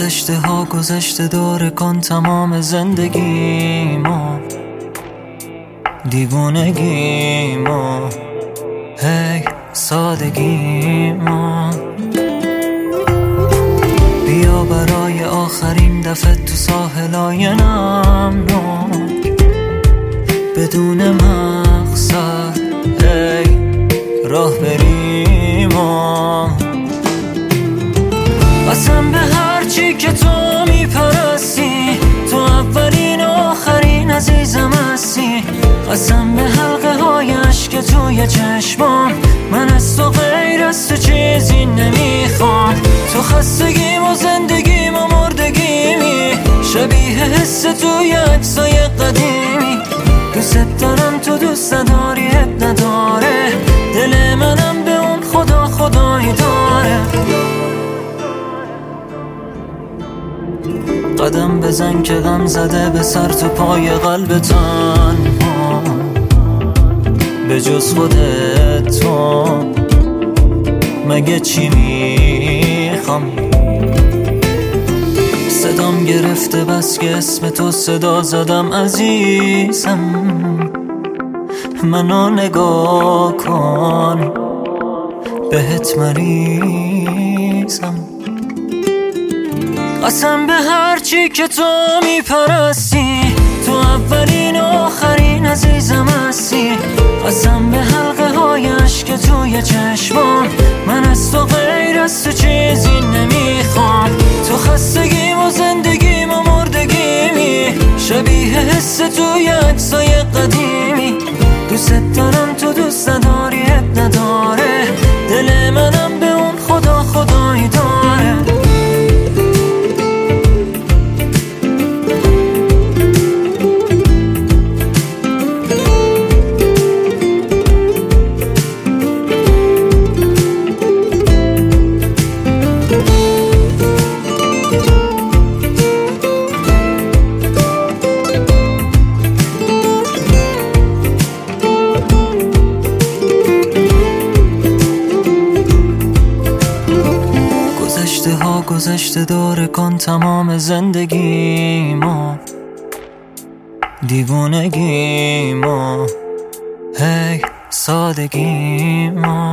گذشته ها گذشته داره کن تمام زندگیمو، دیوونگیمو، هی سادگیمو. بیا برای آخرین دفعه تو ساحلای نمناک بدون مقصد هی راه بریم. قسم به هرچی که تو میپرستی، تو اولین و آخرین عزیزم هستی. قسم به حلقه های عشق توی چشمام، من از تو غیر از تو چیزی نمیخوام. تو خستگیم و زندگیم و مردگیمی، شبیه حس توی عکسای قدیمی. دوست دارم تو دوست نداری اب نداره، دل منم به اون خدا خدایی داره. قدم بزن که غم زده به سر تو پای قلب تنها، به جز خودت تو مگه چی میخوام؟ صدام گرفته بس که اسم تو صدا زدم عزیزم، منو نگاه کن بهت مریضم. قسم به هرچی که تو میپرستی، تو اولین و آخرین عزیزم هستی. قسم به حلقه های عشق توی چشمام، من از تو غیر از تو چیزی نمیخوام. تو خستگیم و زندگیم و مردگیمی، شبیه حس توی عکسای قدیمی. دوست دارم تو دوست نداری اب نداره، دل منم به اون خدا خدایی داره. گذشته داره کن تمام زندگیمو، دیوونگیمو، هی سادگیمو.